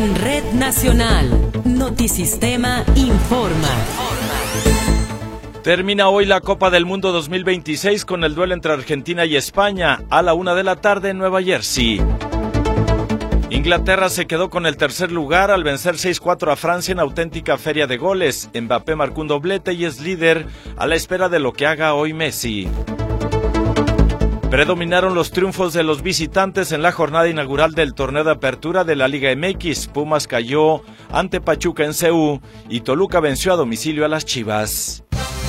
En Red Nacional, Notisistema informa. Termina hoy la Copa del Mundo 2026 con el duelo entre Argentina y España a la 1:00 p.m. en Nueva Jersey. Inglaterra se quedó con el tercer lugar al vencer 6-4 a Francia en auténtica feria de goles. Mbappé marcó un doblete y es líder a la espera de lo que haga hoy Messi. Predominaron los triunfos de los visitantes en la jornada inaugural del torneo de apertura de la Liga MX. Pumas cayó ante Pachuca en CU y Toluca venció a domicilio a las Chivas.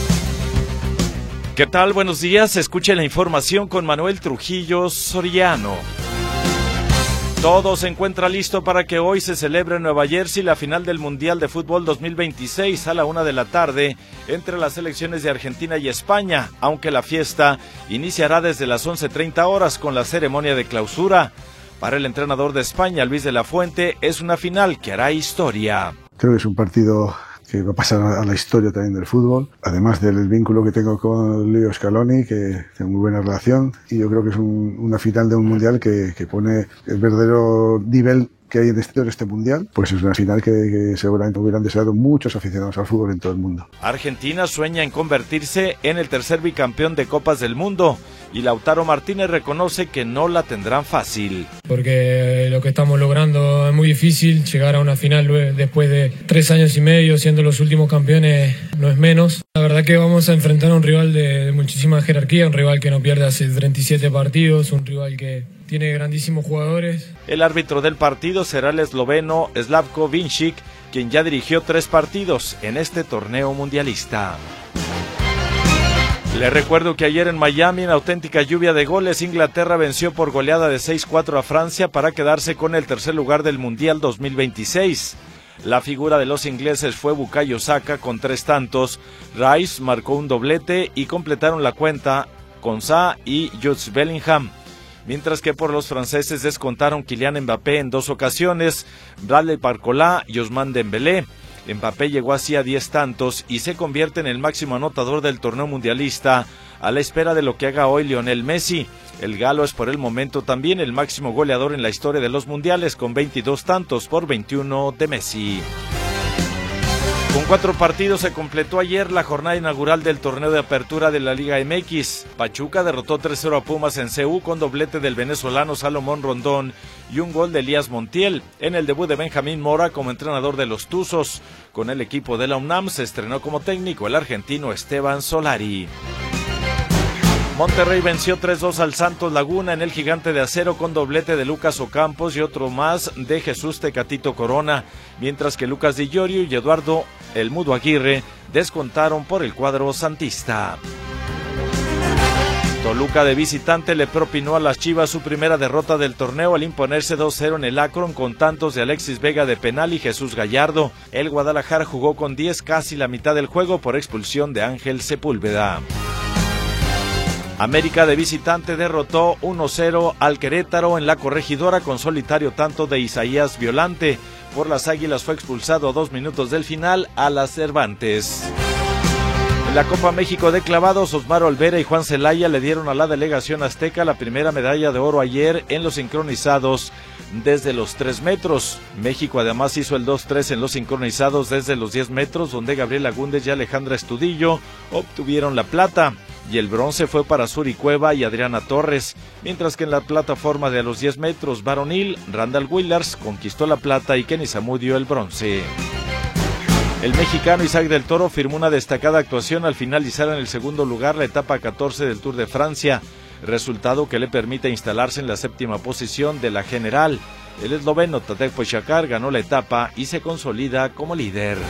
¿Qué tal? Buenos días. Escuche la información con Manuel Trujillo Soriano. Todo se encuentra listo para que hoy se celebre en Nueva Jersey la final del Mundial de Fútbol 2026 a la 1:00 p.m. entre las selecciones de Argentina y España, aunque la fiesta iniciará desde las 11:30 horas con la ceremonia de clausura. Para el entrenador de España, Luis de la Fuente, es una final que hará historia. Creo que es un partido que va a pasar a la historia también del fútbol, además del vínculo que tengo con Leo Scaloni, que tengo muy buena relación, y yo creo que es una final de un mundial que pone el verdadero nivel que hay en este mundial. Pues es una final que seguramente hubieran deseado muchos aficionados al fútbol en todo el mundo. Argentina sueña en convertirse en el tercer bicampeón de Copas del Mundo, y Lautaro Martínez reconoce que no la tendrán fácil. Porque lo que estamos logrando es muy difícil, llegar a una final después de 3 años y medio siendo los últimos campeones no es menos. La verdad que vamos a enfrentar a un rival de muchísima jerarquía, un rival que no pierde hace 37 partidos, un rival que tiene grandísimos jugadores. El árbitro del partido será el esloveno Slavko Vincic, quien ya dirigió 3 partidos en este torneo mundialista. Les recuerdo que ayer en Miami, en auténtica lluvia de goles, Inglaterra venció por goleada de 6-4 a Francia para quedarse con el tercer lugar del Mundial 2026. La figura de los ingleses fue Bukayo Saka con 3 tantos, Rice marcó un doblete y completaron la cuenta con Sa y Jude Bellingham. Mientras que por los franceses descontaron Kylian Mbappé en 2 ocasiones, Bradley Barcola y Ousmane Dembélé. Mbappé llegó así a 10 tantos y se convierte en el máximo anotador del torneo mundialista, a la espera de lo que haga hoy Lionel Messi. El galo es por el momento también el máximo goleador en la historia de los mundiales, con 22 tantos por 21 de Messi. Con 4 partidos se completó ayer la jornada inaugural del torneo de apertura de la Liga MX. Pachuca derrotó 3-0 a Pumas en CU con doblete del venezolano Salomón Rondón y un gol de Elías Montiel en el debut de Benjamín Mora como entrenador de los Tuzos. Con el equipo de la UNAM se estrenó como técnico el argentino Esteban Solari. Monterrey venció 3-2 al Santos Laguna en el Gigante de Acero con doblete de Lucas Ocampos y otro más de Jesús Tecatito Corona, mientras que Lucas Di Llorio y Eduardo El Mudo Aguirre descontaron por el cuadro santista. Toluca de visitante le propinó a las Chivas su primera derrota del torneo al imponerse 2-0 en el Akron con tantos de Alexis Vega de penal y Jesús Gallardo. El Guadalajara jugó con 10 casi la mitad del juego por expulsión de Ángel Sepúlveda. América de visitante derrotó 1-0 al Querétaro en la Corregidora con solitario tanto de Isaías Violante. Por las Águilas fue expulsado a 2 minutos del final Alas Cervantes. En la Copa México de clavados, Osmar Olvera y Juan Celaya le dieron a la delegación azteca la primera medalla de oro ayer en los sincronizados desde los 3 metros. México además hizo el 2-3 en los sincronizados desde los 10 metros, donde Gabriela Gúndez y Alejandra Estudillo obtuvieron la plata. Y el bronce fue para Suri Cueva y Adriana Torres, mientras que en la plataforma de a los 10 metros varonil, Randall Willers conquistó la plata y Kenny Zamudio el bronce. El mexicano Isaac del Toro firmó una destacada actuación al finalizar en el segundo lugar la etapa 14 del Tour de Francia, resultado que le permite instalarse en la 7ª posición de la general. El esloveno Tadej Pogačar ganó la etapa y se consolida como líder.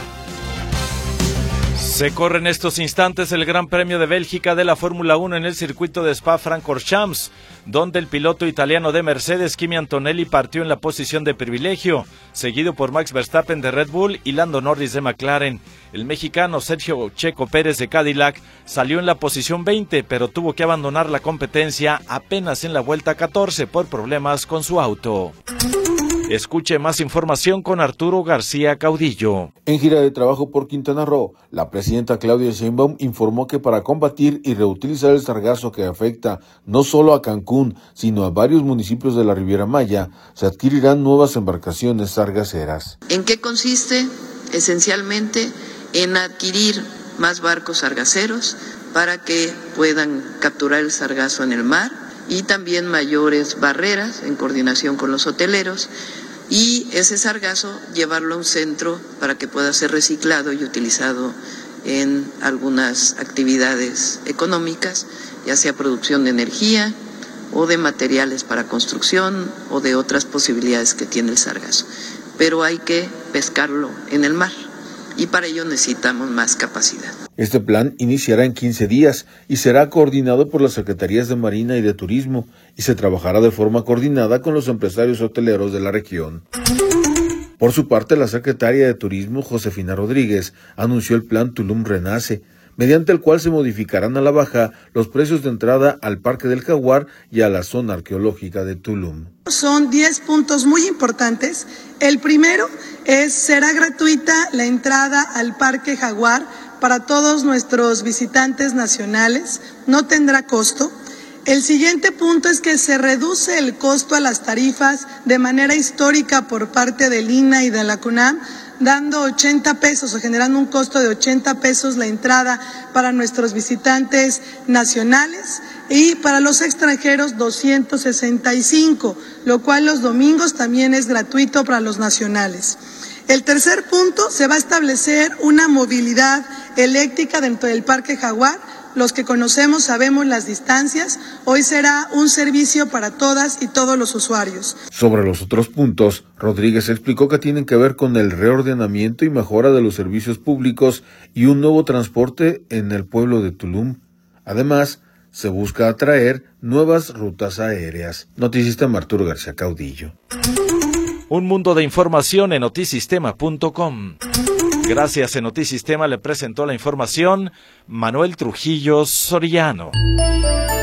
Se corre en estos instantes el Gran Premio de Bélgica de la Fórmula 1 en el circuito de Spa-Francorchamps, donde el piloto italiano de Mercedes, Kimi Antonelli, partió en la posición de privilegio, seguido por Max Verstappen de Red Bull y Lando Norris de McLaren. El mexicano Sergio Checo Pérez de Cadillac salió en la posición 20, pero tuvo que abandonar la competencia apenas en la vuelta 14 por problemas con su auto. Escuche más información con Arturo García Caudillo. En gira de trabajo por Quintana Roo, la presidenta Claudia Sheinbaum informó que para combatir y reutilizar el sargazo que afecta no solo a Cancún, sino a varios municipios de la Riviera Maya, se adquirirán nuevas embarcaciones sargaceras. ¿En qué consiste? Esencialmente en adquirir más barcos sargaceros para que puedan capturar el sargazo en el mar y también mayores barreras en coordinación con los hoteleros y ese sargazo llevarlo a un centro para que pueda ser reciclado y utilizado en algunas actividades económicas, ya sea producción de energía o de materiales para construcción o de otras posibilidades que tiene el sargazo. Pero hay que pescarlo en el mar y para ello necesitamos más capacidad. Este plan iniciará en 15 días y será coordinado por las Secretarías de Marina y de Turismo y se trabajará de forma coordinada con los empresarios hoteleros de la región. Por su parte, la secretaria de Turismo, Josefina Rodríguez, anunció el plan Tulum Renace, mediante el cual se modificarán a la baja los precios de entrada al Parque del Jaguar y a la zona arqueológica de Tulum. Son 10 puntos muy importantes. El primero será gratuita la entrada al Parque Jaguar para todos nuestros visitantes nacionales, no tendrá costo. El siguiente punto es que se reduce el costo a las tarifas de manera histórica por parte del INAH y de la CUNAM, dando 80 pesos o generando un costo de 80 pesos la entrada para nuestros visitantes nacionales y para los extranjeros 265, lo cual los domingos también es gratuito para los nacionales. El tercer punto, se va a establecer una movilidad eléctrica dentro del Parque Jaguar. Los que conocemos sabemos las distancias. Hoy será un servicio para todas y todos los usuarios. Sobre los otros puntos, Rodríguez explicó que tienen que ver con el reordenamiento y mejora de los servicios públicos y un nuevo transporte en el pueblo de Tulum. Además, se busca atraer nuevas rutas aéreas. Notisistema, Arturo García Caudillo. Un mundo de información en notisistema.com. Gracias, en Notisistema le presentó la información Manuel Trujillo Soriano.